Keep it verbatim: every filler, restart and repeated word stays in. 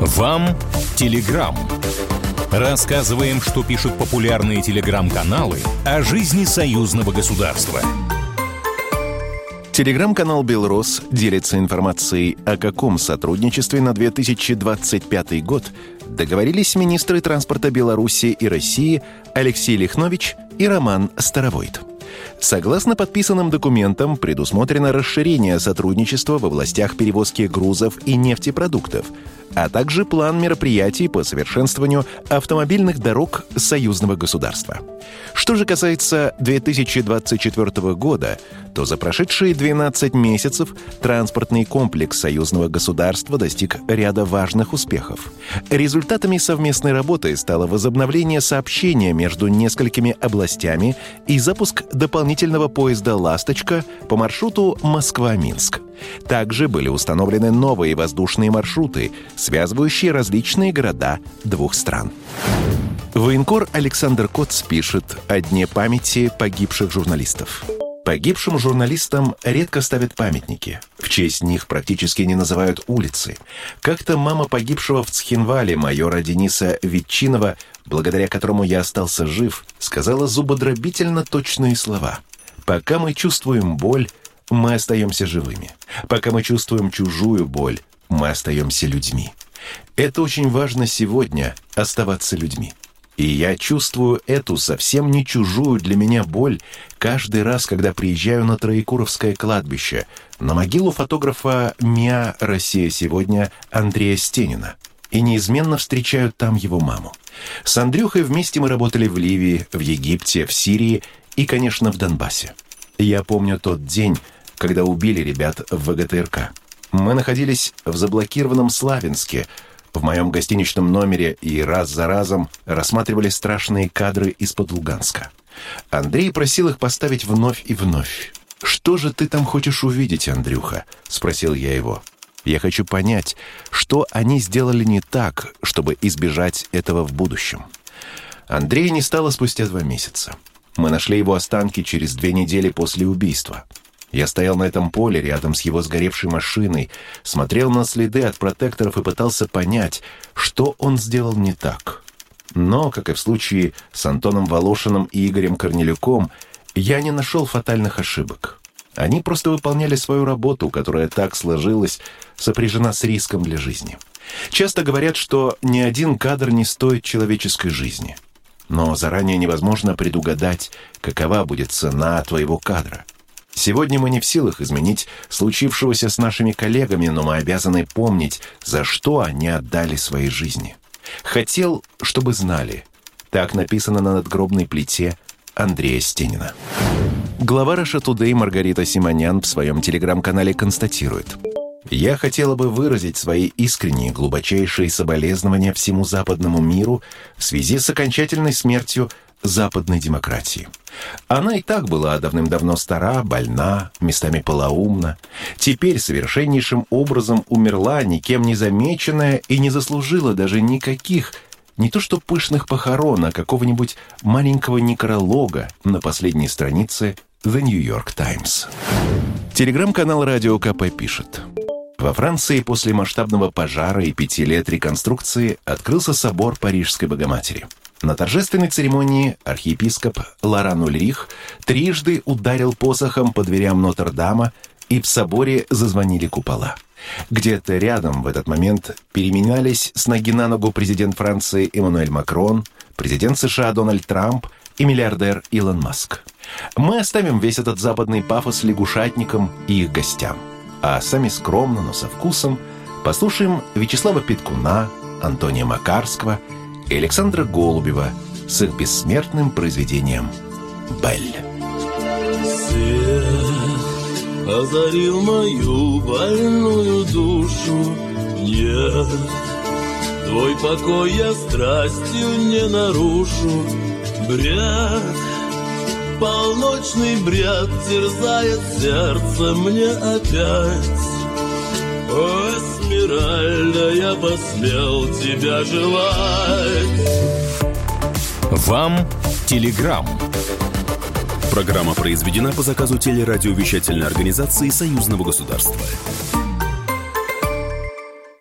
Вам Телеграм. Рассказываем, что пишут популярные телеграм-каналы о жизни союзного государства. Телеграм-канал «Белрос» делится информацией, о каком сотрудничестве на две тысячи двадцать пятый год договорились министры транспорта Беларуси и России Алексей Лихнович и Роман Старовойт. Согласно подписанным документам, предусмотрено расширение сотрудничества в областях перевозки грузов и нефтепродуктов, а также план мероприятий по совершенствованию автомобильных дорог союзного государства. Что же касается две тысячи двадцать четвёртого года, то за прошедшие двенадцать месяцев транспортный комплекс союзного государства достиг ряда важных успехов. Результатами совместной работы стало возобновление сообщения между несколькими областями и запуск дополнительного поезда «Ласточка» по маршруту Москва-Минск. Также были установлены новые воздушные маршруты, связывающие различные города двух стран. Военкор Александр Коц пишет о Дне памяти погибших журналистов. Погибшим журналистам редко ставят памятники. В честь них практически не называют улицы. Как-то мама погибшего в Цхинвале майора Дениса Ветчинова, благодаря которому я остался жив, сказала зубодробительно точные слова. «Пока мы чувствуем боль, мы остаемся живыми. Пока мы чувствуем чужую боль, мы остаемся людьми». Это очень важно сегодня — оставаться людьми. И я чувствую эту совсем не чужую для меня боль каждый раз, когда приезжаю на Троекуровское кладбище, на могилу фотографа МИА «Россия сегодня» Андрея Стенина, и неизменно встречаю там его маму. С Андрюхой вместе мы работали в Ливии, в Египте, в Сирии и, конечно, в Донбассе. Я помню тот день, когда убили ребят в ВГТРК. Мы находились в заблокированном Славянске, в моем гостиничном номере, и раз за разом рассматривали страшные кадры из-под Луганска. Андрей просил их поставить вновь и вновь. «Что же ты там хочешь увидеть, Андрюха?» — спросил я его. «Я хочу понять, что они сделали не так, чтобы избежать этого в будущем». Андрея не стало спустя два месяца. Мы нашли его останки через две недели после убийства. Я стоял на этом поле рядом с его сгоревшей машиной, смотрел на следы от протекторов и пытался понять, что он сделал не так. Но, как и в случае с Антоном Волошиным и Игорем Корнелюком, я не нашел фатальных ошибок. Они просто выполняли свою работу, которая так сложилась, сопряжена с риском для жизни. Часто говорят, что ни один кадр не стоит человеческой жизни. Но заранее невозможно предугадать, какова будет цена твоего кадра. Сегодня мы не в силах изменить случившегося с нашими коллегами, но мы обязаны помнить, за что они отдали свои жизни. Хотел, чтобы знали. Так написано на надгробной плите Андрея Стенина. Глава Russia Today Маргарита Симонян в своем телеграм-канале констатирует: «Я хотела бы выразить свои искренние глубочайшие соболезнования всему западному миру в связи с окончательной смертью западной демократии. Она и так была давным-давно стара, больна, местами полоумна. Теперь совершеннейшим образом умерла, никем не замеченная, и не заслужила даже никаких, не то что пышных похорон, а какого-нибудь маленького некролога на последней странице The New York Times». Телеграм-канал Радио КП пишет: во Франции после масштабного пожара и пяти лет реконструкции открылся собор Парижской Богоматери. На торжественной церемонии архиепископ Лоран Ульрих трижды ударил посохом по дверям Нотр-Дама, и в соборе зазвонили купола. Где-то рядом в этот момент переминались с ноги на ногу президент Франции Эммануэль Макрон, президент США Дональд Трамп и миллиардер Илон Маск. Мы оставим весь этот западный пафос лягушатникам и их гостям, а сами скромно, но со вкусом послушаем Вячеслава Петкуна, Антония Макарского и Александра Голубева с их бессмертным произведением «Белль». Свет озарил мою больную душу. Нет, твой покой я страстью не нарушу. Бред, полночный бред терзает сердце мне опять. О, Эсмеральда, я посмел тебя желать. Вам Телеграм. Программа произведена по заказу телерадиовещательной организации Союзного государства.